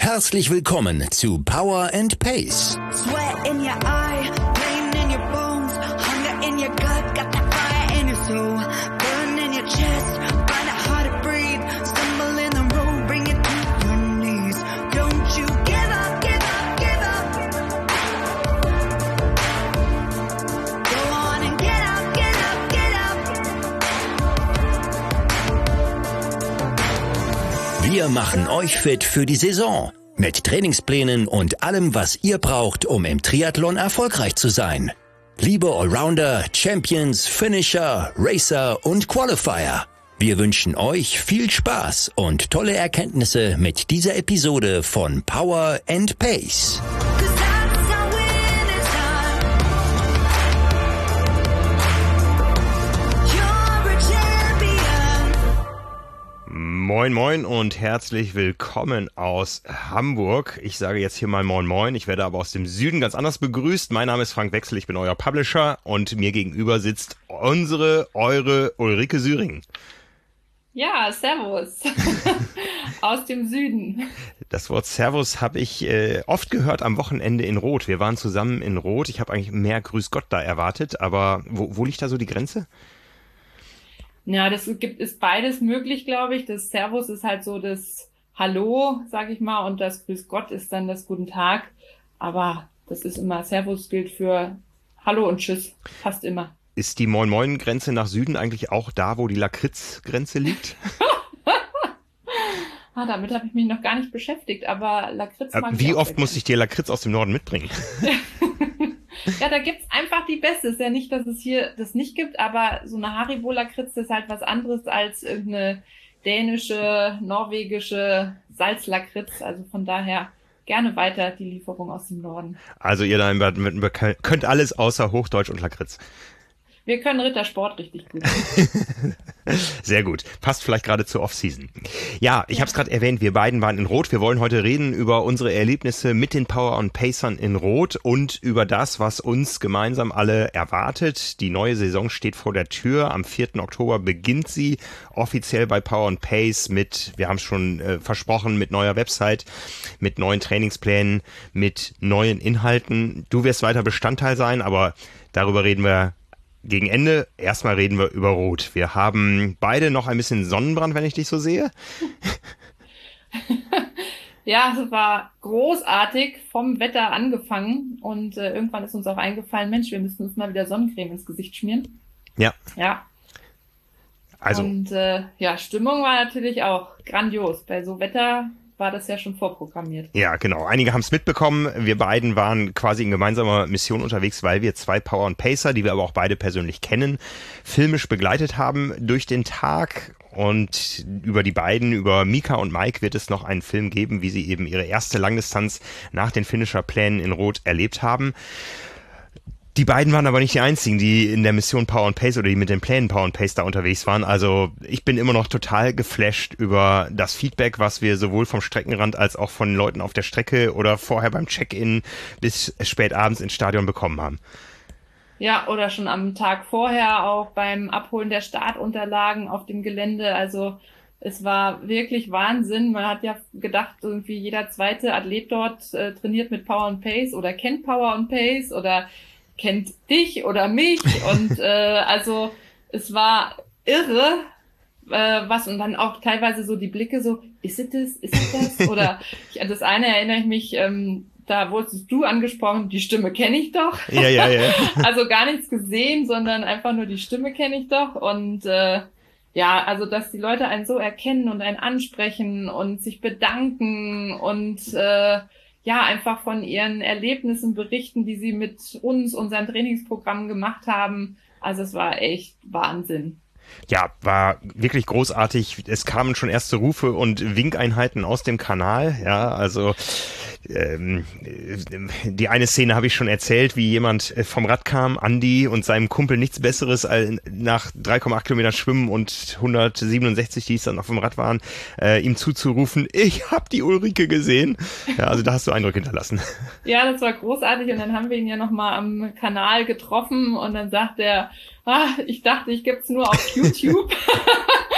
Herzlich willkommen zu Power and Pace. Sweat in your eye, pain in your bones, hunger in your gut, got that fire in your soul, burn in your chest, find it hard to breathe, stumble in the road, bring it to your knees. Don't you give up, give up, give up. Go on and get up, get up, get up. Wir machen euch fit für die Saison. Mit Trainingsplänen und allem, was ihr braucht, um im Triathlon erfolgreich zu sein. Liebe Allrounder, Champions, Finisher, Racer und Qualifier. Wir wünschen euch viel Spaß und tolle Erkenntnisse mit dieser Episode von Power and Pace. Moin Moin und herzlich willkommen aus Hamburg. Ich sage jetzt hier mal Moin Moin, ich werde aber aus dem Süden ganz anders begrüßt. Mein Name ist Frank Wechsel, ich bin euer Publisher und mir gegenüber sitzt eure Ulrike Süring. Ja, Servus aus dem Süden. Das Wort Servus habe ich oft gehört am Wochenende in Rot. Wir waren zusammen in Rot, ich habe eigentlich mehr Grüß Gott da erwartet, aber wo liegt da so die Grenze? Ja, ist beides möglich, glaube ich. Das Servus ist halt so das Hallo, sag ich mal, und das Grüß Gott ist dann das Guten Tag. Aber das ist immer, Servus gilt für Hallo und Tschüss, fast immer. Ist die Moin-Moin-Grenze nach Süden eigentlich auch da, wo die Lakritz-Grenze liegt? Damit habe ich mich noch gar nicht beschäftigt, aber Lakritz mag ich. Wie oft muss ich dir Lakritz aus dem Norden mitbringen? Ja, da gibt's einfach die Beste. Ist ja nicht, dass es hier das nicht gibt, aber so eine Haribo-Lakritz ist halt was anderes als irgendeine dänische, norwegische Salzlakritz. Also von daher gerne weiter die Lieferung aus dem Norden. Also ihr da könnt alles außer Hochdeutsch und Lakritz. Wir können Rittersport richtig gut. Sehr gut. Passt vielleicht gerade zur Off-Season. Ja, ich habe es gerade erwähnt, wir beiden waren in Rot. Wir wollen heute reden über unsere Erlebnisse mit den Power und Pacern in Rot und über das, was uns gemeinsam alle erwartet. Die neue Saison steht vor der Tür. Am 4. Oktober beginnt sie offiziell bei Power und Pace mit, wir haben es schon versprochen, mit neuer Website, mit neuen Trainingsplänen, mit neuen Inhalten. Du wirst weiter Bestandteil sein, aber darüber reden wir gegen Ende. Erstmal reden wir über Rot. Wir haben beide noch ein bisschen Sonnenbrand, wenn ich dich so sehe. Ja, es war großartig vom Wetter angefangen und irgendwann ist uns auch eingefallen, Mensch, wir müssen uns mal wieder Sonnencreme ins Gesicht schmieren. Ja. Ja. Also. Und Stimmung war natürlich auch grandios. Bei so Wetter war das ja schon vorprogrammiert. Ja, genau. Einige haben es mitbekommen. Wir beiden waren quasi in gemeinsamer Mission unterwegs, weil wir zwei Power und Pacer, die wir aber auch beide persönlich kennen, filmisch begleitet haben durch den Tag. Und über die beiden, über Mika und Mike, wird es noch einen Film geben, wie sie eben ihre erste Langdistanz nach den Finisher-Plänen in Rot erlebt haben. Die beiden waren aber nicht die einzigen, die in der Mission Power and Pace oder die mit den Plänen Power and Pace da unterwegs waren. Also ich bin immer noch total geflasht über das Feedback, was wir sowohl vom Streckenrand als auch von Leuten auf der Strecke oder vorher beim Check-in bis spät abends ins Stadion bekommen haben. Ja, oder schon am Tag vorher auch beim Abholen der Startunterlagen auf dem Gelände. Also es war wirklich Wahnsinn. Man hat ja gedacht, irgendwie jeder zweite Athlet dort trainiert mit Power and Pace oder kennt Power and Pace oder kennt dich oder mich und also es war irre, und dann auch teilweise so die Blicke so, ist es das? Oder das eine erinnere ich mich, da wurdest du angesprochen, die Stimme kenne ich doch. Ja. Also gar nichts gesehen, sondern einfach nur die Stimme kenne ich doch und also dass die Leute einen so erkennen und einen ansprechen und sich bedanken und einfach von ihren Erlebnissen berichten, die sie mit uns, unserem Trainingsprogramm gemacht haben. Also es war echt Wahnsinn. Ja, war wirklich großartig. Es kamen schon erste Rufe und Winkeinheiten aus dem Kanal. Ja, also die eine Szene habe ich schon erzählt, wie jemand vom Rad kam, Andi, und seinem Kumpel nichts Besseres als nach 3,8 Kilometern Schwimmen und 167, die es dann auf dem Rad waren, ihm zuzurufen, ich habe die Ulrike gesehen. Ja, also da hast du Eindruck hinterlassen. Ja, das war großartig und dann haben wir ihn ja nochmal am Kanal getroffen und dann sagt er, ich dachte, ich gibt's nur auf YouTube.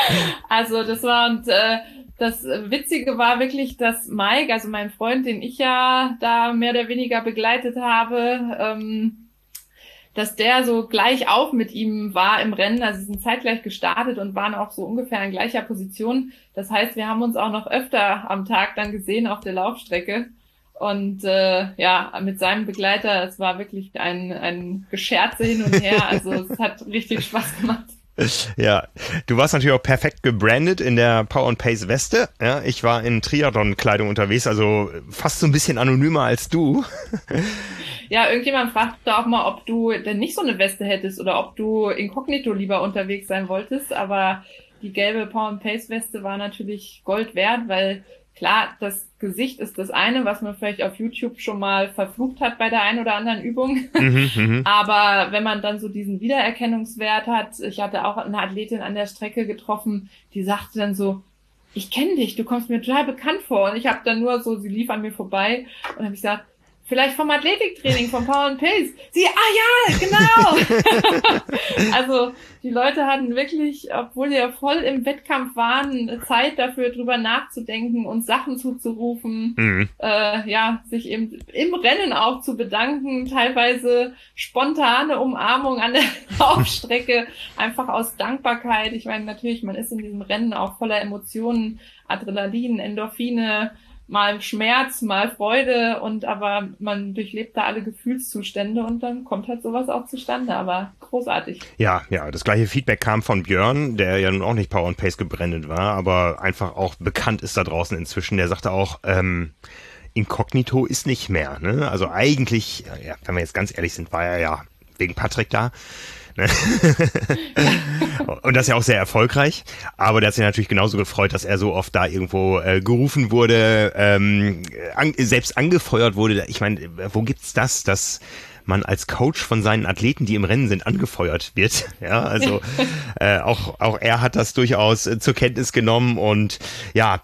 Also das war das Witzige war wirklich, dass Mike, also mein Freund, den ich ja da mehr oder weniger begleitet habe, dass der so gleich auf mit ihm war im Rennen. Also sie sind zeitgleich gestartet und waren auch so ungefähr in gleicher Position. Das heißt, wir haben uns auch noch öfter am Tag dann gesehen auf der Laufstrecke. Und mit seinem Begleiter, es war wirklich ein Gescherze hin und her. Also es hat richtig Spaß gemacht. Ja, du warst natürlich auch perfekt gebrandet in der Power & Pace Weste. Ja, ich war in Triathlon-Kleidung unterwegs, also fast so ein bisschen anonymer als du. Ja, irgendjemand fragte auch mal, ob du denn nicht so eine Weste hättest oder ob du inkognito lieber unterwegs sein wolltest. Aber die gelbe Power & Pace Weste war natürlich Gold wert, weil klar, das Gesicht ist das eine, was man vielleicht auf YouTube schon mal verflucht hat bei der einen oder anderen Übung. Aber wenn man dann so diesen Wiedererkennungswert hat, ich hatte auch eine Athletin an der Strecke getroffen, die sagte dann so, ich kenne dich, du kommst mir total bekannt vor. Und ich habe dann nur so, sie lief an mir vorbei und habe ich gesagt, vielleicht vom Athletiktraining, vom Power & Pace. Sie, ja, genau. Also die Leute hatten wirklich, obwohl sie ja voll im Wettkampf waren, Zeit dafür, drüber nachzudenken und Sachen zuzurufen, sich eben im Rennen auch zu bedanken, teilweise spontane Umarmung an der Laufstrecke, einfach aus Dankbarkeit. Ich meine, natürlich, man ist in diesem Rennen auch voller Emotionen, Adrenalin, Endorphine, mal Schmerz, mal Freude aber man durchlebt da alle Gefühlszustände und dann kommt halt sowas auch zustande, aber großartig. Ja, das gleiche Feedback kam von Björn, der ja nun auch nicht Power & Pace gebrandet war, aber einfach auch bekannt ist da draußen inzwischen. Der sagte auch, inkognito ist nicht mehr, ne? Also eigentlich, ja, wenn wir jetzt ganz ehrlich sind, war er ja wegen Patrick da. Und das ja auch sehr erfolgreich, aber der hat sich natürlich genauso gefreut, dass er so oft da irgendwo gerufen wurde, selbst angefeuert wurde. Ich meine, wo gibt's das, dass man als Coach von seinen Athleten, die im Rennen sind, angefeuert wird? Ja, also auch er hat das durchaus zur Kenntnis genommen und ja,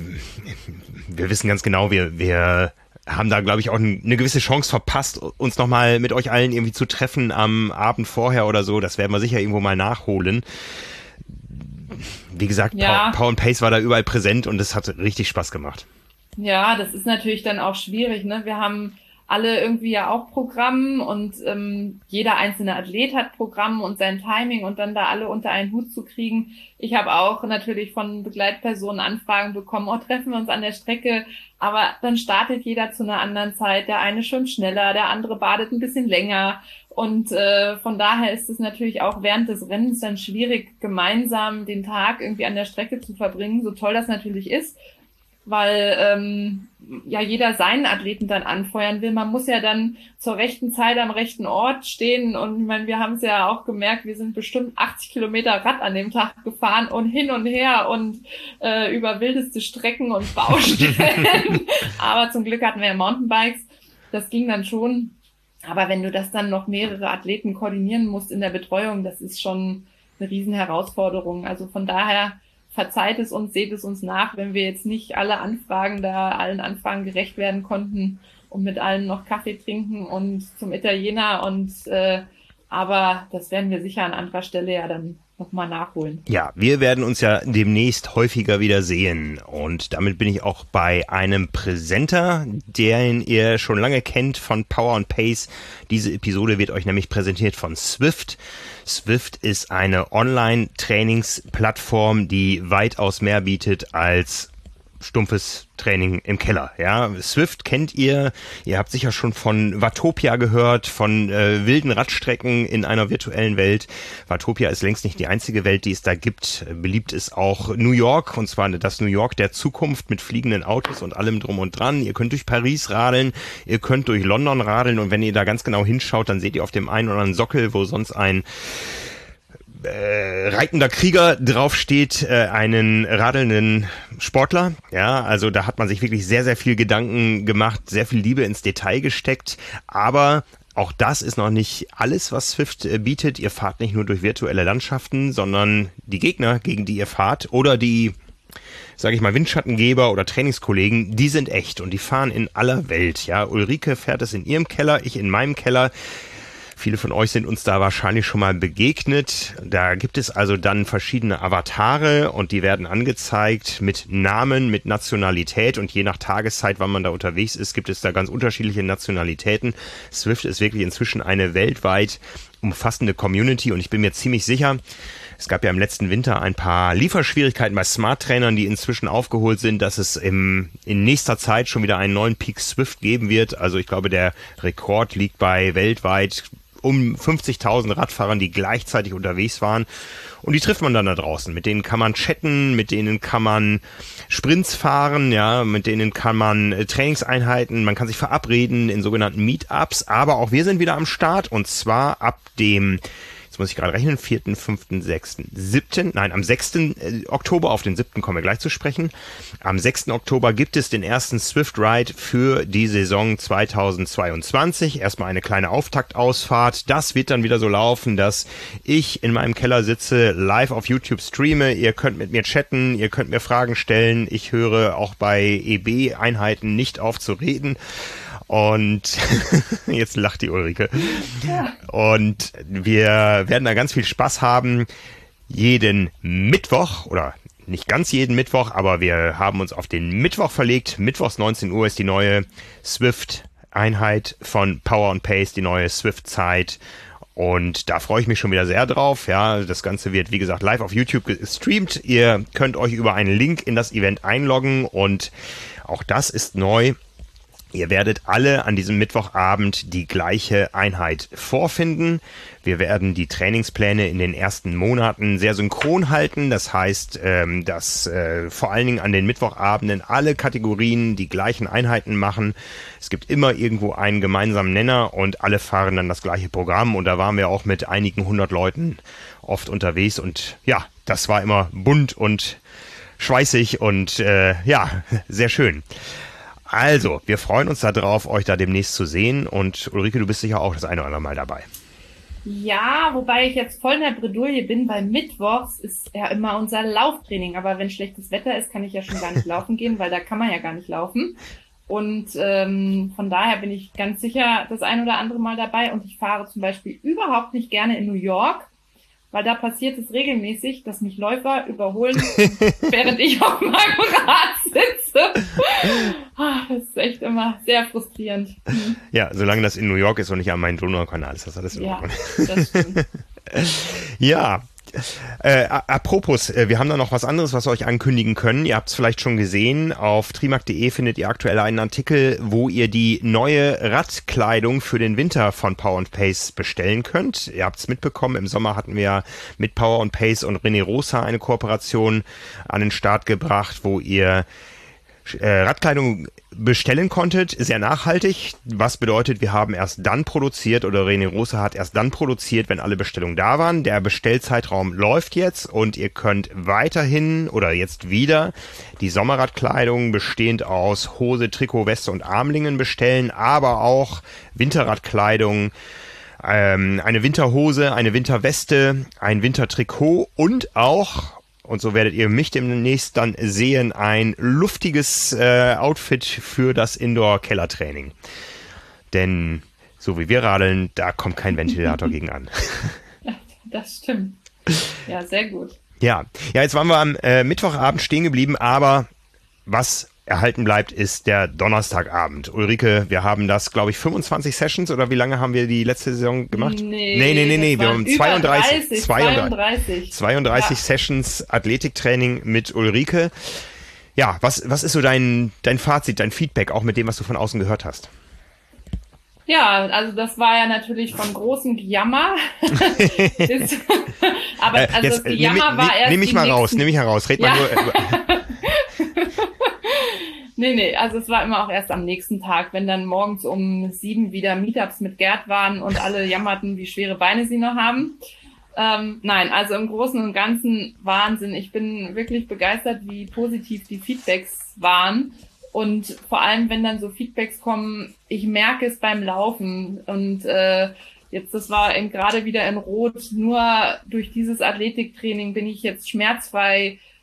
wir wissen ganz genau, wir haben da, glaube ich, auch eine gewisse Chance verpasst, uns nochmal mit euch allen irgendwie zu treffen am Abend vorher oder so. Das werden wir sicher irgendwo mal nachholen. Wie gesagt, ja. Power & Pace war da überall präsent und es hat richtig Spaß gemacht. Ja, das ist natürlich dann auch schwierig, ne? Wir haben alle irgendwie ja auch Programm und jeder einzelne Athlet hat Programm und sein Timing und dann da alle unter einen Hut zu kriegen. Ich habe auch natürlich von Begleitpersonen Anfragen bekommen, treffen wir uns an der Strecke, aber dann startet jeder zu einer anderen Zeit, der eine schon schneller, der andere badet ein bisschen länger und von daher ist es natürlich auch während des Rennens dann schwierig, gemeinsam den Tag irgendwie an der Strecke zu verbringen, so toll das natürlich ist, weil jeder seinen Athleten dann anfeuern will. Man muss ja dann zur rechten Zeit am rechten Ort stehen und ich meine, wir haben es ja auch gemerkt, wir sind bestimmt 80 Kilometer Rad an dem Tag gefahren und hin und her und über wildeste Strecken und Baustellen. Aber zum Glück hatten wir ja Mountainbikes, das ging dann schon. Aber wenn du das dann noch mehrere Athleten koordinieren musst in der Betreuung, das ist schon eine riesen Herausforderung. Also von daher verzeiht es uns, seht es uns nach, wenn wir jetzt nicht allen Anfragen gerecht werden konnten und mit allen noch Kaffee trinken und zum Italiener aber das werden wir sicher an anderer Stelle ja dann nochmal nachholen. Ja, wir werden uns ja demnächst häufiger wieder sehen und damit bin ich auch bei einem Präsenter, den ihr schon lange kennt von Power & Pace. Diese Episode wird euch nämlich präsentiert von Zwift. Zwift ist eine Online-Trainingsplattform, die weitaus mehr bietet als stumpfes Training im Keller. Ja, Zwift kennt ihr habt sicher schon von Watopia gehört, von wilden Radstrecken in einer virtuellen Welt. Watopia ist längst nicht die einzige Welt, die es da gibt. Beliebt ist auch New York, und zwar das New York der Zukunft mit fliegenden Autos und allem drum und dran. Ihr könnt durch Paris radeln, ihr könnt durch London radeln und wenn ihr da ganz genau hinschaut, dann seht ihr auf dem einen oder anderen Sockel, wo sonst ein reitender Krieger draufsteht, einen radelnden Sportler. Ja, also da hat man sich wirklich sehr, sehr viel Gedanken gemacht, sehr viel Liebe ins Detail gesteckt, aber auch das ist noch nicht alles, was Zwift bietet. Ihr fahrt nicht nur durch virtuelle Landschaften, sondern die Gegner, gegen die ihr fahrt oder die, sage ich mal, Windschattengeber oder Trainingskollegen, die sind echt und die fahren in aller Welt. Ja, Ulrike fährt es in ihrem Keller, ich in meinem Keller. Viele von euch sind uns da wahrscheinlich schon mal begegnet. Da gibt es also dann verschiedene Avatare und die werden angezeigt mit Namen, mit Nationalität und je nach Tageszeit, wann man da unterwegs ist, gibt es da ganz unterschiedliche Nationalitäten. Swift ist wirklich inzwischen eine weltweit umfassende Community und ich bin mir ziemlich sicher, es gab ja im letzten Winter ein paar Lieferschwierigkeiten bei Smart-Trainern, die inzwischen aufgeholt sind, dass es in nächster Zeit schon wieder einen neuen Peak Swift geben wird. Also ich glaube, der Rekord liegt bei weltweit um 50.000 Radfahrern, die gleichzeitig unterwegs waren. Und die trifft man dann da draußen. Mit denen kann man chatten, mit denen kann man Sprints fahren, ja, mit denen kann man Trainingseinheiten, man kann sich verabreden in sogenannten Meetups. Aber auch wir sind wieder am Start und zwar ab dem, jetzt muss ich gerade rechnen, 4., 5., 6., 7., nein, am 6. Oktober, auf den 7. kommen wir gleich zu sprechen. Am 6. Oktober gibt es den ersten Swift Ride für die Saison 2022. Erstmal eine kleine Auftaktausfahrt. Das wird dann wieder so laufen, dass ich in meinem Keller sitze, live auf YouTube streame. Ihr könnt mit mir chatten, ihr könnt mir Fragen stellen. Ich höre auch bei EB-Einheiten nicht auf zu reden. Und jetzt lacht die Ulrike. Ja. Und wir werden da ganz viel Spaß haben. Jeden Mittwoch oder nicht ganz jeden Mittwoch, aber wir haben uns auf den Mittwoch verlegt. Mittwochs 19 Uhr ist die neue Swift-Einheit von Power and Pace, die neue Swift-Zeit. Und da freue ich mich schon wieder sehr drauf. Ja, das Ganze wird, wie gesagt, live auf YouTube gestreamt. Ihr könnt euch über einen Link in das Event einloggen und auch das ist neu. Ihr werdet alle an diesem Mittwochabend die gleiche Einheit vorfinden. Wir werden die Trainingspläne in den ersten Monaten sehr synchron halten. Das heißt, dass vor allen Dingen an den Mittwochabenden alle Kategorien die gleichen Einheiten machen. Es gibt immer irgendwo einen gemeinsamen Nenner und alle fahren dann das gleiche Programm. Und da waren wir auch mit einigen 100 Leuten oft unterwegs. Und ja, das war immer bunt und schweißig und ja, sehr schön. Also, wir freuen uns darauf, euch da demnächst zu sehen. Und Ulrike, du bist sicher auch das eine oder andere Mal dabei. Ja, wobei ich jetzt voll in der Bredouille bin, weil mittwochs ist ja immer unser Lauftraining. Aber wenn schlechtes Wetter ist, kann ich ja schon gar nicht laufen gehen, weil da kann man ja gar nicht laufen. Und von daher bin ich ganz sicher das ein oder andere Mal dabei. Und ich fahre zum Beispiel überhaupt nicht gerne in New York, weil da passiert es regelmäßig, dass mich Läufer überholen, während ich auf meinem Rad sitze. Das ist echt immer sehr frustrierend. Ja, solange das in New York ist und nicht am Main-Donau-Kanal ist, das alles in Ordnung. Ja, das stimmt. Ja. Apropos, wir haben da noch was anderes, was wir euch ankündigen können. Ihr habt es vielleicht schon gesehen. Auf trimark.de findet ihr aktuell einen Artikel, wo ihr die neue Radkleidung für den Winter von Power and Pace bestellen könnt. Ihr habt es mitbekommen, im Sommer hatten wir mit Power and Pace und René Rosa eine Kooperation an den Start gebracht, wo ihr Radkleidung bestellen konntet, sehr nachhaltig, was bedeutet, wir haben erst dann produziert oder René Rosa hat erst dann produziert, wenn alle Bestellungen da waren. Der Bestellzeitraum läuft jetzt und ihr könnt weiterhin oder jetzt wieder die Sommerradkleidung bestehend aus Hose, Trikot, Weste und Armlingen bestellen, aber auch Winterradkleidung, eine Winterhose, eine Winterweste, ein Wintertrikot und auch, und so werdet ihr mich demnächst dann sehen, ein luftiges Outfit für das Indoor-Kellertraining. Denn so wie wir radeln, da kommt kein Ventilator gegen an. Ja, das stimmt. Ja, sehr gut. Ja, jetzt waren wir am Mittwochabend stehen geblieben, aber was erhalten bleibt, ist der Donnerstagabend. Ulrike, wir haben das, glaube ich, 25 Sessions oder wie lange haben wir die letzte Saison gemacht? Nee. Wir haben 32 Ja. Sessions Athletiktraining mit Ulrike. Ja, was ist so dein Fazit, dein Feedback, auch mit dem, was du von außen gehört hast? Ja, also das war ja natürlich von großem Gejammer. Aber also jetzt, das Gejammer war erst Nimm mich mal raus, red mal nur. Nee, also es war immer auch erst am nächsten Tag, wenn dann morgens um 7 wieder Meetups mit Gerd waren und alle jammerten, wie schwere Beine sie noch haben. Nein, also im Großen und Ganzen Wahnsinn. Ich bin wirklich begeistert, wie positiv die Feedbacks waren. Und vor allem, wenn dann so Feedbacks kommen, ich merke es beim Laufen. Und jetzt, das war eben gerade wieder in Rot, nur durch dieses Athletiktraining bin ich jetzt schmerzfrei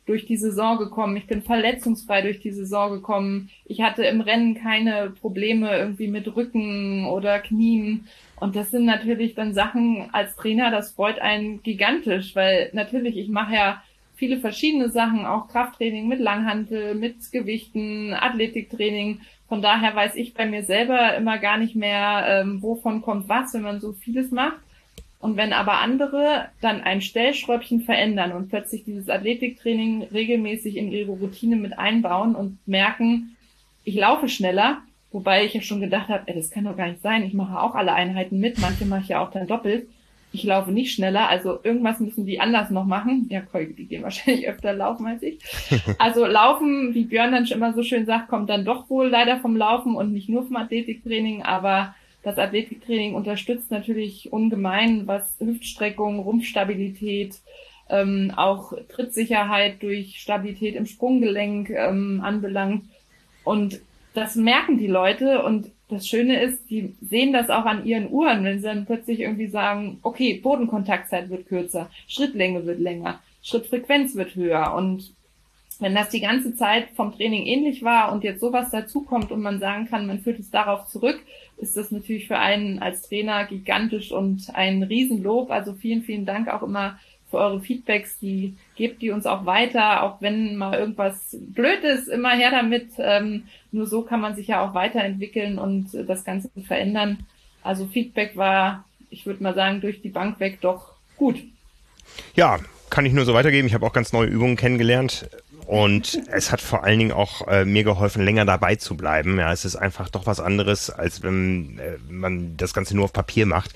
durch die Saison gekommen. Ich bin verletzungsfrei durch die Saison gekommen. Ich hatte im Rennen keine Probleme irgendwie mit Rücken oder Knien. Und das sind natürlich dann Sachen als Trainer, das freut einen gigantisch, weil natürlich, ich mache ja viele verschiedene Sachen, auch Krafttraining mit Langhantel, mit Gewichten, Athletiktraining. Von daher weiß ich bei mir selber immer gar nicht mehr, wovon kommt was, wenn man so vieles macht. Und wenn aber andere dann ein Stellschräubchen verändern und plötzlich dieses Athletiktraining regelmäßig in ihre Routine mit einbauen und merken, ich laufe schneller, wobei ich ja schon gedacht habe, das kann doch gar nicht sein, ich mache auch alle Einheiten mit, manche mache ich ja auch dann doppelt, ich laufe nicht schneller, also irgendwas müssen die anders noch machen. Ja, die gehen wahrscheinlich öfter laufen als ich. Also Laufen, wie Björn dann schon immer so schön sagt, kommt dann doch wohl leider vom Laufen und nicht nur vom Athletiktraining, aber das Athletiktraining unterstützt natürlich ungemein, was Hüftstreckung, Rumpfstabilität, auch Trittsicherheit durch Stabilität im Sprunggelenk anbelangt. Und das merken die Leute. Und das Schöne ist, die sehen das auch an ihren Uhren, wenn sie dann plötzlich irgendwie sagen, okay, Bodenkontaktzeit wird kürzer, Schrittlänge wird länger, Schrittfrequenz wird höher. Und wenn das die ganze Zeit vom Training ähnlich war und jetzt sowas dazukommt und man sagen kann, man führt es darauf zurück, ist das natürlich für einen als Trainer gigantisch und ein Riesenlob. Also vielen, vielen Dank auch immer für eure Feedbacks, gebt die uns auch weiter, auch wenn mal irgendwas blöd ist, immer her damit. Nur so kann man sich ja auch weiterentwickeln und das Ganze verändern. Also Feedback war, ich würde mal sagen, durch die Bank weg doch gut. Ja, kann ich nur so weitergeben. Ich habe auch ganz neue Übungen kennengelernt. Und es hat vor allen Dingen auch mir geholfen, länger dabei zu bleiben. Ja, es ist einfach doch was anderes, als wenn man das Ganze nur auf Papier macht.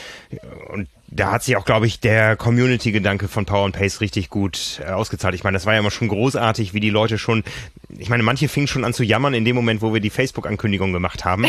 Und da hat sich auch, glaube ich, der Community-Gedanke von Power & Pace richtig gut ausgezahlt. Ich meine, das war ja immer schon großartig, wie die Leute schon, ich meine, manche fingen schon an zu jammern in dem Moment, wo wir die Facebook-Ankündigung gemacht haben.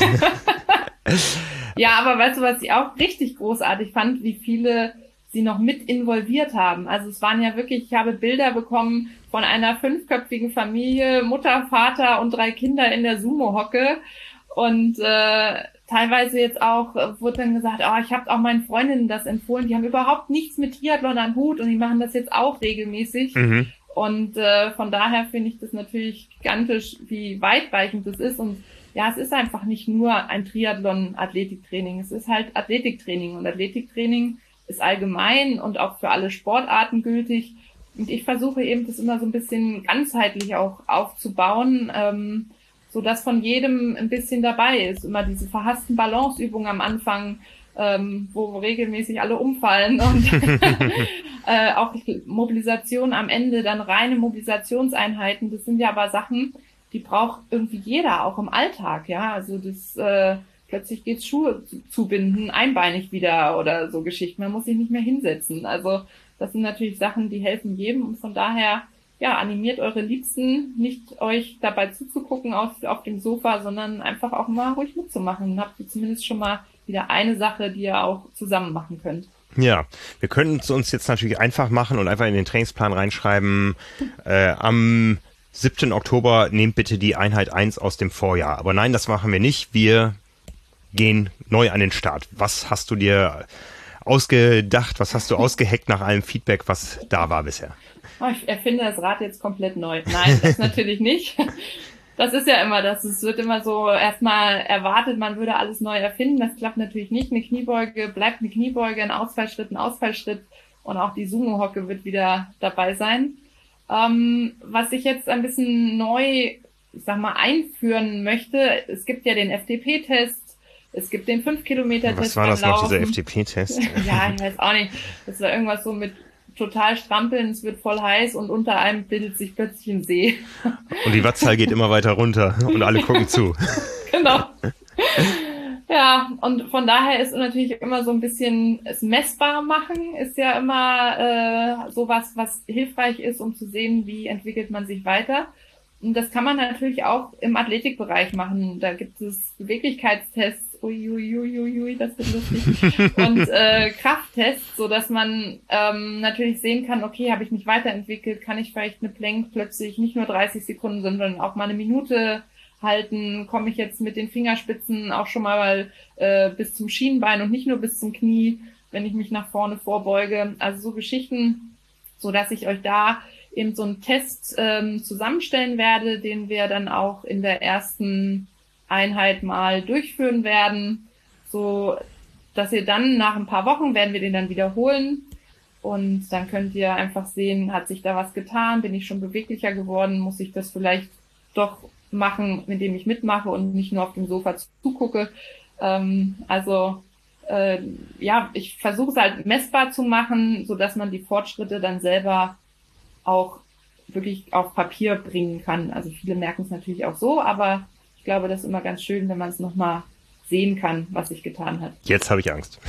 Ja, aber weißt du, was ich auch richtig großartig fand, wie viele sie noch mit involviert haben. Also es waren ja wirklich, ich habe Bilder bekommen von einer 5-köpfigen Familie, Mutter, Vater und 3 Kinder in der Sumo-Hocke. Und teilweise jetzt auch wurde dann gesagt, ich habe auch meinen Freundinnen das empfohlen, die haben überhaupt nichts mit Triathlon am Hut und die machen das jetzt auch regelmäßig. Mhm. Und von daher finde ich das natürlich gigantisch, wie weitreichend das ist. Und ja, es ist einfach nicht nur ein Triathlon-Athletiktraining, es ist halt Athletiktraining. Und Athletiktraining ist allgemein und auch für alle Sportarten gültig. Und ich versuche eben, das immer so ein bisschen ganzheitlich auch aufzubauen, so dass von jedem ein bisschen dabei ist. Immer diese verhassten Balanceübungen am Anfang, wo regelmäßig alle umfallen und auch Mobilisation am Ende, dann reine Mobilisationseinheiten. Das sind ja aber Sachen, die braucht irgendwie jeder, auch im Alltag. Ja, also das plötzlich geht's Schuhe zubinden, einbeinig wieder oder so Geschichten. Man muss sich nicht mehr hinsetzen. Also das sind natürlich Sachen, die helfen jedem. Und von daher, ja, animiert eure Liebsten, nicht euch dabei zuzugucken auf dem Sofa, sondern einfach auch mal ruhig mitzumachen. Dann habt ihr zumindest schon mal wieder eine Sache, die ihr auch zusammen machen könnt. Ja, wir können es uns jetzt natürlich einfach machen und einfach in den Trainingsplan reinschreiben, am 7. Oktober nehmt bitte die Einheit 1 aus dem Vorjahr. Aber nein, das machen wir nicht. Wir gehen neu an den Start. Was hast du dir ausgedacht? Was hast du ausgeheckt nach allem Feedback, was da war bisher? Ich erfinde das Rad jetzt komplett neu. Nein, das natürlich nicht. Das ist ja immer das. Es wird immer so erstmal erwartet, man würde alles neu erfinden. Das klappt natürlich nicht. Eine Kniebeuge bleibt eine Kniebeuge, ein Ausfallschritt und auch die Sumo-Hocke wird wieder dabei sein. Was ich jetzt ein bisschen neu, einführen möchte, es gibt ja den FTP-Test, es gibt den 5-Kilometer-Test. Was war das noch, dieser FTP-Test? Ja, ich weiß auch nicht. Das war irgendwas so mit total strampeln, es wird voll heiß und unter einem bildet sich plötzlich ein See. Und die Wattzahl geht immer weiter runter und alle gucken zu. Genau. Ja, und von daher ist natürlich immer so ein bisschen es messbar machen, ist ja immer sowas, was hilfreich ist, um zu sehen, wie entwickelt man sich weiter. Und das kann man natürlich auch im Athletikbereich machen. Da gibt es Beweglichkeitstests, uiuiuiui, das wird lustig, und Krafttests, so dass man natürlich sehen kann, okay, habe ich mich weiterentwickelt, kann ich vielleicht eine Plank plötzlich nicht nur 30 Sekunden, sondern auch mal eine Minute halten, komme ich jetzt mit den Fingerspitzen auch schon mal bis zum Schienbein und nicht nur bis zum Knie, wenn ich mich nach vorne vorbeuge. Also so Geschichten, so dass ich euch da eben so einen Test zusammenstellen werde, den wir dann auch in der ersten Einheit mal durchführen werden, so dass ihr dann nach ein paar Wochen werden wir den dann wiederholen und dann könnt ihr einfach sehen, hat sich da was getan, bin ich schon beweglicher geworden, muss ich das vielleicht doch machen, indem ich mitmache und nicht nur auf dem Sofa zugucke. Ich versuche es halt messbar zu machen, so dass man die Fortschritte dann selber auch wirklich auf Papier bringen kann. Also viele merken es natürlich auch so, aber ich glaube, das ist immer ganz schön, wenn man es nochmal sehen kann, was sich getan hat. Jetzt habe ich Angst.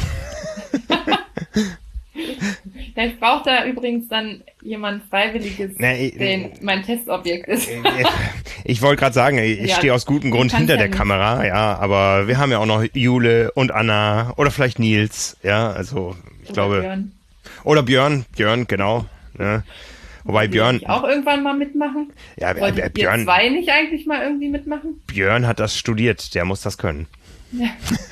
Ja, ich brauche da übrigens dann jemand Freiwilliges, der mein Testobjekt ist. Ich wollte gerade sagen, ich stehe aus gutem Grund hinter der Kamera, ja, aber wir haben ja auch noch Jule und Anna oder vielleicht Nils, ja, also ich glaube. Björn. Oder Björn, genau. Ne? Wobei Björn. Ich auch irgendwann mal mitmachen? Ja, Wolltet Björn. Ihr zwei nicht eigentlich mal irgendwie mitmachen? Björn hat das studiert, der muss das können. Ja.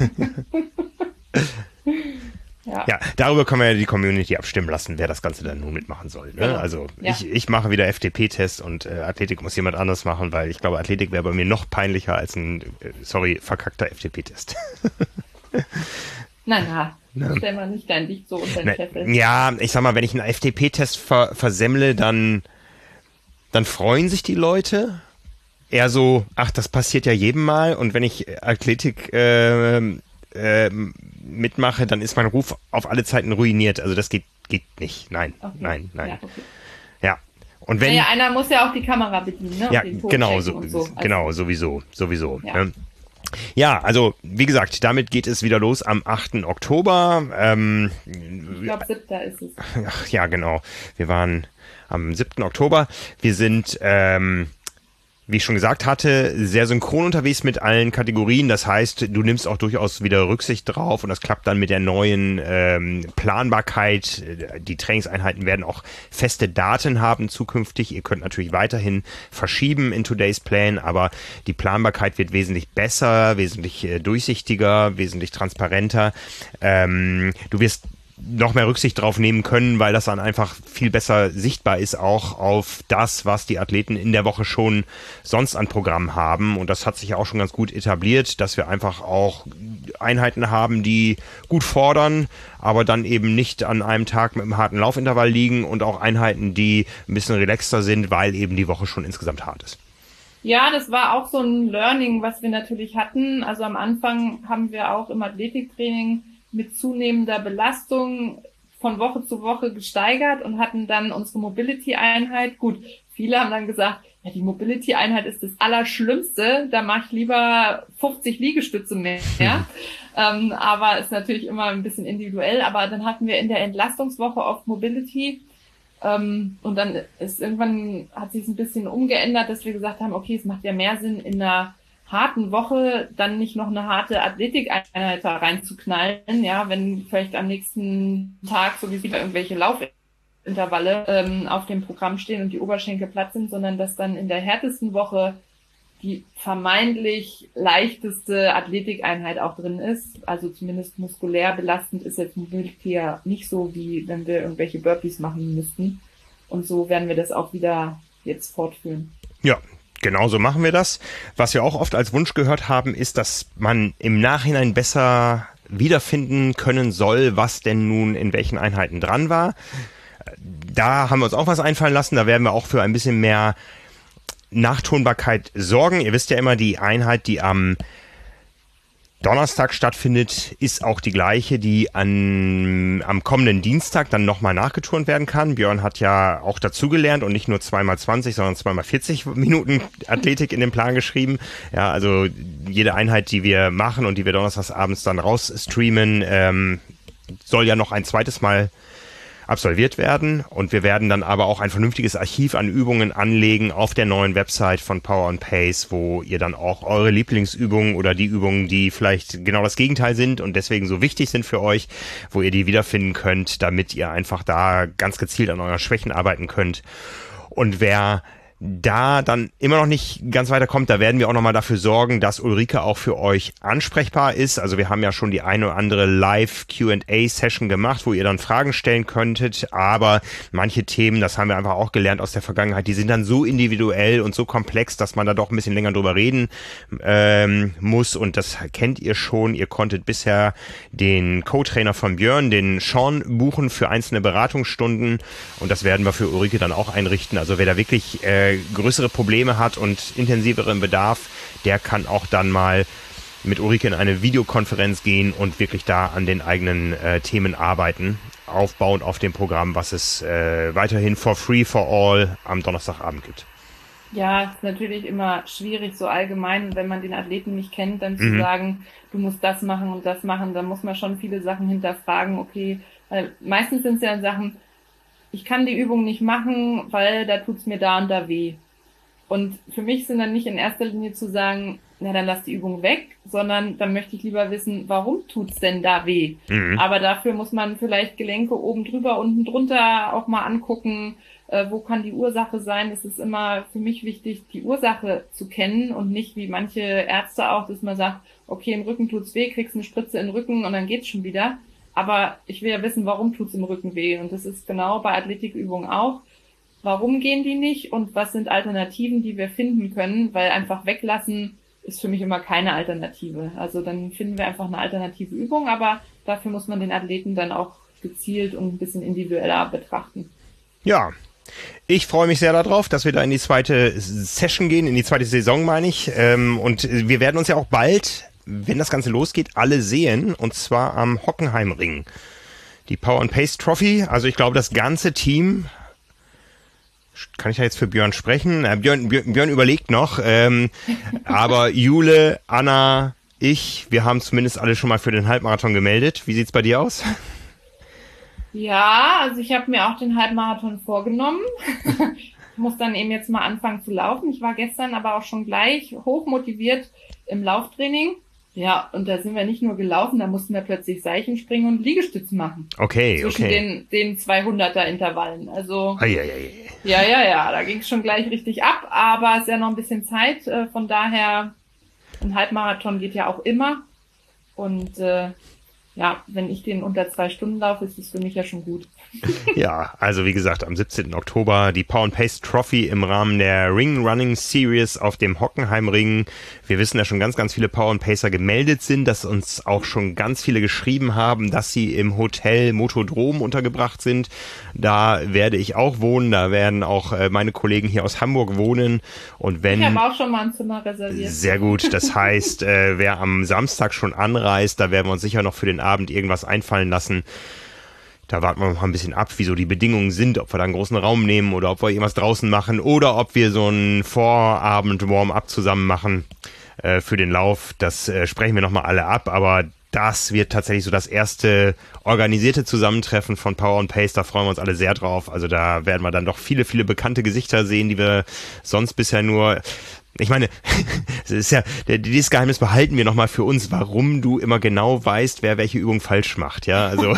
Ja, darüber können wir ja die Community abstimmen lassen, wer das Ganze dann nun mitmachen soll. Ne? Genau. Also Ja. ich mache wieder FDP-Test und Athletik muss jemand anderes machen, weil ich glaube, Athletik wäre bei mir noch peinlicher als ein, verkackter FDP-Test. Na, stell mal nicht dein Licht so unter den Scheffel. Ja, ich sag mal, wenn ich einen FDP-Test versemmle, dann freuen sich die Leute. Eher so, ach, das passiert ja jedem Mal. Und wenn ich Athletik mitmache, dann ist mein Ruf auf alle Zeiten ruiniert. Also das geht nicht. Nein, Okay. nein. Ja, okay. Ja. Und wenn. Naja, einer muss ja auch die Kamera bedienen, ne? Ja, Und den Ton genau, checken und so. Also, genau, sowieso. Ja. Ne? Ja, also wie gesagt, damit geht es wieder los am 8. Oktober. ich glaube, 7. ist es. Ach, ja, genau. Wir waren am 7. Oktober. Wir sind, wie ich schon gesagt hatte, sehr synchron unterwegs mit allen Kategorien. Das heißt, du nimmst auch durchaus wieder Rücksicht drauf und das klappt dann mit der neuen Planbarkeit. Die Trainingseinheiten werden auch feste Daten haben zukünftig. Ihr könnt natürlich weiterhin verschieben in Today's Plan, aber die Planbarkeit wird wesentlich besser, wesentlich durchsichtiger, wesentlich transparenter. Du wirst noch mehr Rücksicht drauf nehmen können, weil das dann einfach viel besser sichtbar ist, auch auf das, was die Athleten in der Woche schon sonst an Programm haben. Und das hat sich ja auch schon ganz gut etabliert, dass wir einfach auch Einheiten haben, die gut fordern, aber dann eben nicht an einem Tag mit einem harten Laufintervall liegen und auch Einheiten, die ein bisschen relaxter sind, weil eben die Woche schon insgesamt hart ist. Ja, das war auch so ein Learning, was wir natürlich hatten. Also am Anfang haben wir auch im Athletiktraining mit zunehmender Belastung von Woche zu Woche gesteigert und hatten dann unsere Mobility-Einheit. Gut, viele haben dann gesagt, ja, die Mobility-Einheit ist das Allerschlimmste, da mache ich lieber 50 Liegestütze mehr. Aber ist natürlich immer ein bisschen individuell. Aber dann hatten wir in der Entlastungswoche oft Mobility. Und dann hat sich es ein bisschen umgeändert, dass wir gesagt haben, okay, es macht ja mehr Sinn, in einer harten Woche dann nicht noch eine harte Athletikeinheit da reinzuknallen, ja, wenn vielleicht am nächsten Tag sowieso irgendwelche Laufintervalle auf dem Programm stehen und die Oberschenkel platt sind, sondern dass dann in der härtesten Woche die vermeintlich leichteste Athletikeinheit auch drin ist. Also zumindest muskulär belastend ist jetzt Mobility ja nicht so, wie wenn wir irgendwelche Burpees machen müssten. Und so werden wir das auch wieder jetzt fortführen. Ja. Genauso machen wir das. Was wir auch oft als Wunsch gehört haben, ist, dass man im Nachhinein besser wiederfinden können soll, was denn nun in welchen Einheiten dran war. Da haben wir uns auch was einfallen lassen. Da werden wir auch für ein bisschen mehr Nachtonbarkeit sorgen. Ihr wisst ja immer, die Einheit, die am Donnerstag stattfindet, ist auch die gleiche, die am kommenden Dienstag dann nochmal nachgeturnt werden kann. Björn hat ja auch dazugelernt und nicht nur 2x20, sondern 2x40 Minuten Athletik in den Plan geschrieben. Ja, also jede Einheit, die wir machen und die wir donnerstags abends dann rausstreamen, soll ja noch ein zweites Mal absolviert werden und wir werden dann aber auch ein vernünftiges Archiv an Übungen anlegen auf der neuen Website von Power & Pace, wo ihr dann auch eure Lieblingsübungen oder die Übungen, die vielleicht genau das Gegenteil sind und deswegen so wichtig sind für euch, wo ihr die wiederfinden könnt, damit ihr einfach da ganz gezielt an euren Schwächen arbeiten könnt. Und wer da dann immer noch nicht ganz weiterkommt, da werden wir auch nochmal dafür sorgen, dass Ulrike auch für euch ansprechbar ist. Also wir haben ja schon die eine oder andere Live-Q&A-Session gemacht, wo ihr dann Fragen stellen könntet, aber manche Themen, das haben wir einfach auch gelernt aus der Vergangenheit, die sind dann so individuell und so komplex, dass man da doch ein bisschen länger drüber reden muss, und das kennt ihr schon. Ihr konntet bisher den Co-Trainer von Björn, den Sean, buchen für einzelne Beratungsstunden, und das werden wir für Ulrike dann auch einrichten. Also wer da wirklich größere Probleme hat und intensiveren Bedarf, der kann auch dann mal mit Ulrike in eine Videokonferenz gehen und wirklich da an den eigenen Themen arbeiten, aufbauend auf dem Programm, was es weiterhin for free for all am Donnerstagabend gibt. Ja, ist natürlich immer schwierig, so allgemein, wenn man den Athleten nicht kennt, dann zu sagen, du musst das machen und das machen, dann muss man schon viele Sachen hinterfragen, okay, weil meistens sind es ja Sachen, ich kann die Übung nicht machen, weil da tut's mir da und da weh. Und für mich sind dann nicht in erster Linie zu sagen, na dann lass die Übung weg, sondern dann möchte ich lieber wissen, warum tut's denn da weh? Aber dafür muss man vielleicht Gelenke oben drüber, unten drunter auch mal angucken, wo kann die Ursache sein. Es ist immer für mich wichtig, die Ursache zu kennen und nicht wie manche Ärzte auch, dass man sagt, okay, im Rücken tut's weh, kriegst eine Spritze in den Rücken und dann geht's schon wieder. Aber ich will ja wissen, warum tut's im Rücken weh? Und das ist genau bei Athletikübungen auch. Warum gehen die nicht und was sind Alternativen, die wir finden können? Weil einfach weglassen ist für mich immer keine Alternative. Also dann finden wir einfach eine alternative Übung, aber dafür muss man den Athleten dann auch gezielt und ein bisschen individueller betrachten. Ja, ich freue mich sehr darauf, dass wir da in die zweite Session gehen, in die zweite Saison meine ich. Und wir werden uns ja auch bald, wenn das Ganze losgeht, alle sehen, und zwar am Hockenheimring. Die Power and Pace Trophy, also ich glaube, das ganze Team, kann ich da jetzt für Björn sprechen? Björn überlegt noch, aber Jule, Anna, wir haben zumindest alle schon mal für den Halbmarathon gemeldet. Wie sieht's bei dir aus? Ja, also ich habe mir auch den Halbmarathon vorgenommen. Ich muss dann eben jetzt mal anfangen zu laufen. Ich war gestern aber auch schon gleich hochmotiviert im Lauftraining. Ja, und da sind wir nicht nur gelaufen, da mussten wir plötzlich Seichen springen und Liegestütze machen. Okay, zwischen den 200er Intervallen. Also ja, da ging es schon gleich richtig ab, aber es ist ja noch ein bisschen Zeit. Von daher, ein Halbmarathon geht ja auch immer. Und ja, wenn ich den unter 2 Stunden laufe, ist es für mich ja schon gut. Ja, also wie gesagt, am 17. Oktober die Power and Pace Trophy im Rahmen der Ring Running Series auf dem Hockenheimring. Wir wissen, dass schon ganz, ganz viele Power and Pacer gemeldet sind, dass uns auch schon ganz viele geschrieben haben, dass sie im Hotel Motodrom untergebracht sind. Da werde ich auch wohnen, da werden auch meine Kollegen hier aus Hamburg wohnen. Und wenn, ich habe auch schon mal ein Zimmer reserviert. Sehr gut, das heißt, wer am Samstag schon anreist, da werden wir uns sicher noch für den Abend irgendwas einfallen lassen. Da warten wir noch ein bisschen ab, wie so die Bedingungen sind, ob wir da einen großen Raum nehmen oder ob wir irgendwas draußen machen oder ob wir so einen Vorabend-Warm-up zusammen machen für den Lauf. Das sprechen wir nochmal alle ab, aber das wird tatsächlich so das erste organisierte Zusammentreffen von Power and Pace. Da freuen wir uns alle sehr drauf. Also da werden wir dann doch viele, viele bekannte Gesichter sehen, die wir sonst bisher nur... Ich meine, es ist ja, dieses Geheimnis behalten wir nochmal für uns, warum du immer genau weißt, wer welche Übung falsch macht, ja, also.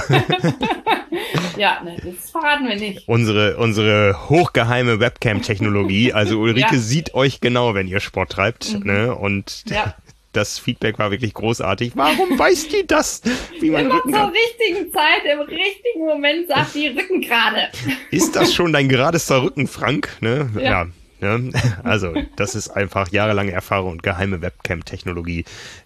Ja, ne, das verraten wir nicht. Unsere hochgeheime Webcam-Technologie, also Ulrike sieht euch genau, wenn ihr Sport treibt, ne, und das Feedback war wirklich großartig. Warum weiß die das? Wie man Immer zur richtigen Zeit, im richtigen Moment sagt die Rücken gerade. Ist das schon dein geradester Rücken, Frank, ne, ja. Ja, also das ist einfach jahrelange Erfahrung und geheime Webcam-Technologie.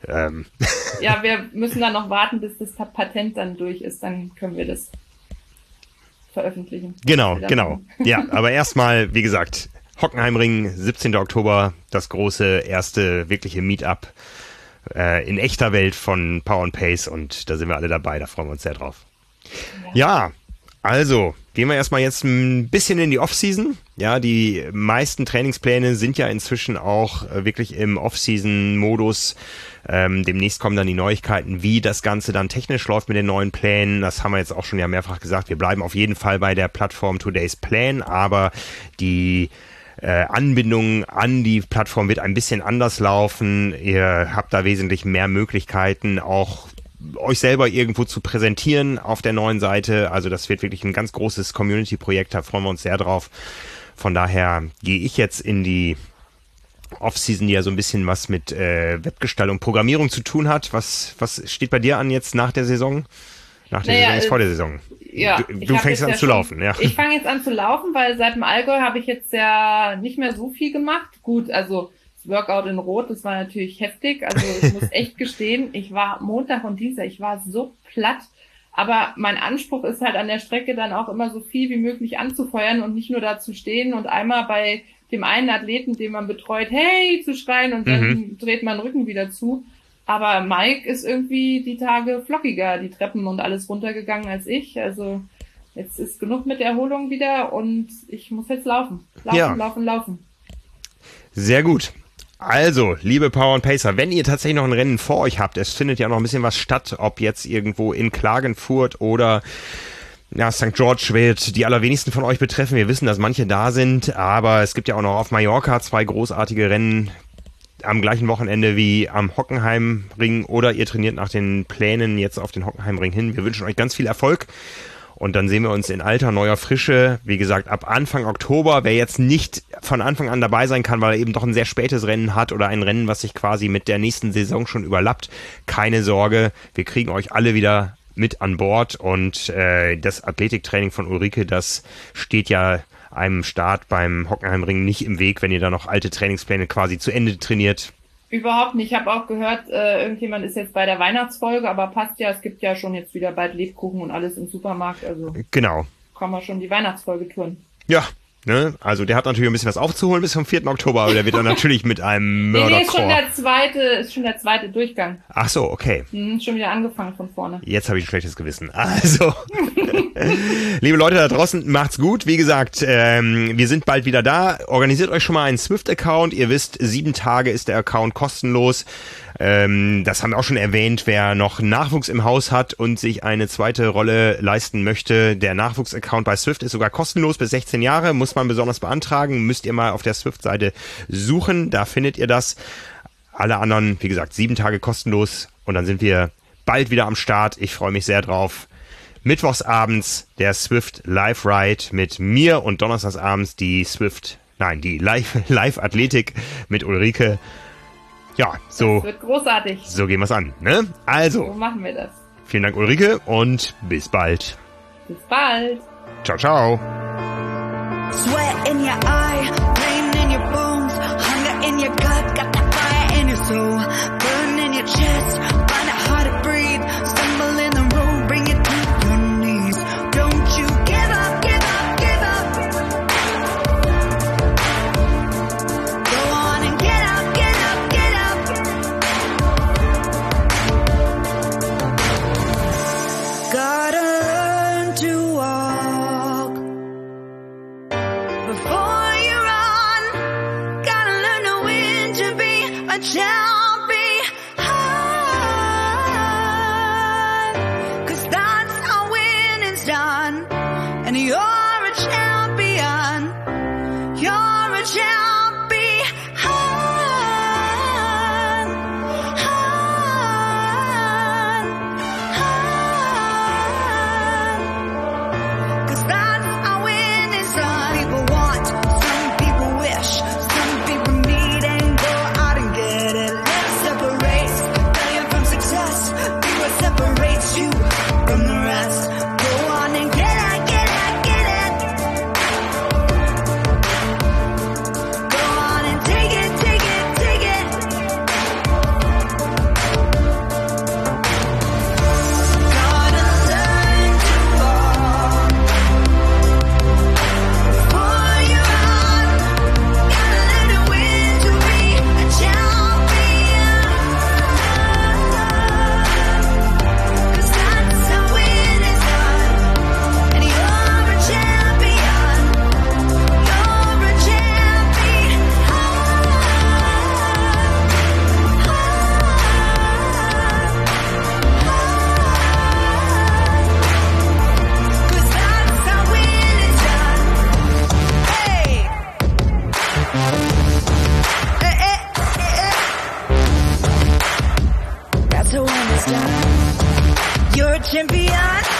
Ja, wir müssen dann noch warten, bis das Patent dann durch ist, dann können wir das veröffentlichen. Genau. Ja, aber erstmal, wie gesagt, Hockenheimring, 17. Oktober, das große erste wirkliche Meetup in echter Welt von Power and Pace, und da sind wir alle dabei, da freuen wir uns sehr drauf. Ja, also gehen wir erstmal jetzt ein bisschen in die Off-Season. Ja, die meisten Trainingspläne sind ja inzwischen auch wirklich im Off-Season-Modus. Demnächst kommen dann die Neuigkeiten, wie das Ganze dann technisch läuft mit den neuen Plänen. Das haben wir jetzt auch schon ja mehrfach gesagt. Wir bleiben auf jeden Fall bei der Plattform Today's Plan, aber die Anbindung an die Plattform wird ein bisschen anders laufen. Ihr habt da wesentlich mehr Möglichkeiten, auch euch selber irgendwo zu präsentieren auf der neuen Seite. Also das wird wirklich ein ganz großes Community-Projekt, da freuen wir uns sehr drauf. Von daher gehe ich jetzt in die Off-Season, die ja so ein bisschen was mit Webgestaltung, Programmierung zu tun hat. Was steht bei dir an jetzt nach der Saison? Nach der Saison ist vor der Saison. Ja, du fängst an zu laufen, ja. Ich fange jetzt an zu laufen, weil seit dem Allgäu habe ich jetzt ja nicht mehr so viel gemacht. Gut, also das Workout in Rot, das war natürlich heftig. Also ich muss echt gestehen, ich war Montag und Dienstag, ich war so platt. Aber mein Anspruch ist halt an der Strecke dann auch immer so viel wie möglich anzufeuern und nicht nur da zu stehen und einmal bei dem einen Athleten, den man betreut, hey, zu schreien und dann dreht man den Rücken wieder zu. Aber Mike ist irgendwie die Tage flockiger, die Treppen und alles runtergegangen als ich. Also jetzt ist genug mit der Erholung wieder und ich muss jetzt laufen. Laufen. Sehr gut. Also, liebe Power & Pacer, wenn ihr tatsächlich noch ein Rennen vor euch habt, es findet ja noch ein bisschen was statt, ob jetzt irgendwo in Klagenfurt oder St. George wird die allerwenigsten von euch betreffen. Wir wissen, dass manche da sind, aber es gibt ja auch noch auf Mallorca 2 großartige Rennen am gleichen Wochenende wie am Hockenheimring oder ihr trainiert nach den Plänen jetzt auf den Hockenheimring hin. Wir wünschen euch ganz viel Erfolg und dann sehen wir uns in alter, neuer Frische. Wie gesagt, ab Anfang Oktober. Wer jetzt nicht von Anfang an dabei sein kann, weil er eben doch ein sehr spätes Rennen hat oder ein Rennen, was sich quasi mit der nächsten Saison schon überlappt, keine Sorge, wir kriegen euch alle wieder mit an Bord und das Athletiktraining von Ulrike, das steht ja einem Start beim Hockenheimring nicht im Weg, wenn ihr da noch alte Trainingspläne quasi zu Ende trainiert. Überhaupt nicht. Ich habe auch gehört, irgendjemand ist jetzt bei der Weihnachtsfolge, aber passt ja, es gibt ja schon jetzt wieder bald Lebkuchen und alles im Supermarkt, also genau. Kann man schon die Weihnachtsfolge touren. Ja, ne? Also der hat natürlich ein bisschen was aufzuholen bis zum 4. Oktober, aber der wird dann natürlich mit einem Mörderchor. Nee, ist schon der zweite Durchgang. Ach so, okay. Schon wieder angefangen von vorne. Jetzt habe ich ein schlechtes Gewissen. Also, liebe Leute da draußen, macht's gut. Wie gesagt, wir sind bald wieder da. Organisiert euch schon mal einen Swift-Account. Ihr wisst, 7 Tage ist der Account kostenlos. Das haben wir auch schon erwähnt. Wer noch Nachwuchs im Haus hat und sich eine zweite Rolle leisten möchte, der Nachwuchs-Account bei Swift ist sogar kostenlos bis 16 Jahre. Muss man besonders beantragen. Müsst ihr mal auf der Swift-Seite suchen. Da findet ihr das. Alle anderen, wie gesagt, 7 Tage kostenlos. Und dann sind wir bald wieder am Start. Ich freue mich sehr drauf. Mittwochsabends der Swift Live Ride mit mir und donnerstagsabends die Live-Athletik mit Ulrike. Ja, so. Das wird großartig. So gehen wir es an, ne? Also. So machen wir das. Vielen Dank, Ulrike, und bis bald. Bis bald. Ciao, ciao. Sweat in your eye, pain in your bones, hunger in your gut, got that fire in your soul, burn in your chest, find it hard to breathe, stumble in the road, bring it to your knees. Don't you give up, give up, give up. Go on and get up, get up, get up. Gotta learn to walk before you run. Gotta learn to win to be a champion. 'Cause that's how winning's done. And you're a champion. You're a champion. 'Cause that's how winning's done. People want, some people wish, some people need, and go out and get it. Let's separate failure from success. Be what separates you from the rest. Go on and get it, get it, get it. Go on and take it, take it, take it. Gotta learn to walk before you run. Gotta learn to win to be a champion. 'Cause that's how winning's done. And you're a champion. You're a champion. 'Cause that's how winning's done. Hey. That's how winning's done. You're a champion.